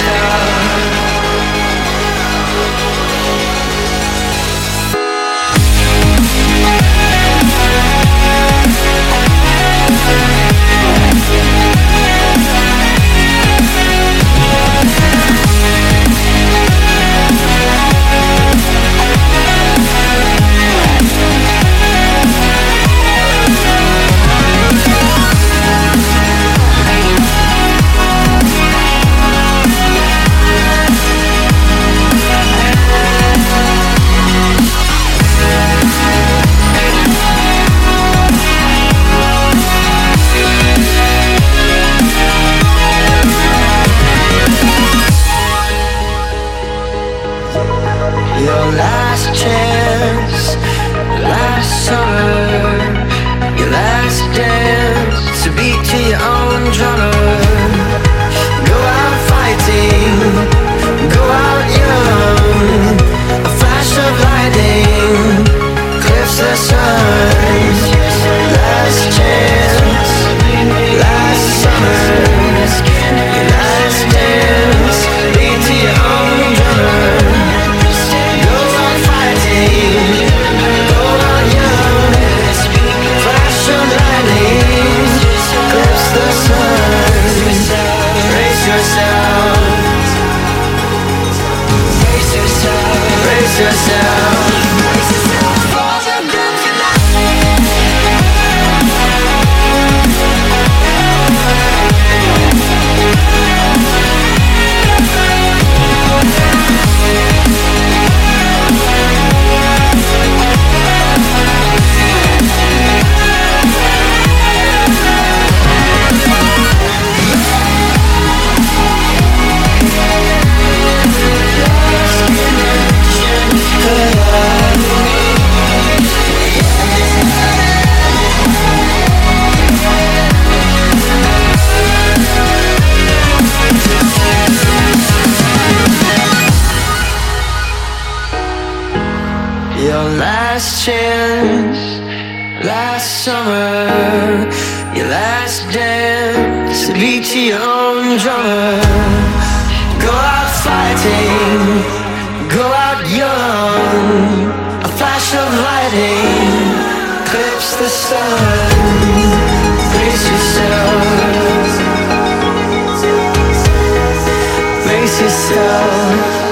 Your last chance, last summer, your last dance, to beat to your own drummer. Go out fighting, go out young, a flash of lightning, cliffs the sun. Last chance, last summer, your last dance, beat to your own drummer. Your last chance, last summer, your last dance, to beat to your own drummer. Go out fighting, go out young, a flash of lightning clips the sun. Brace yourself, brace yourself.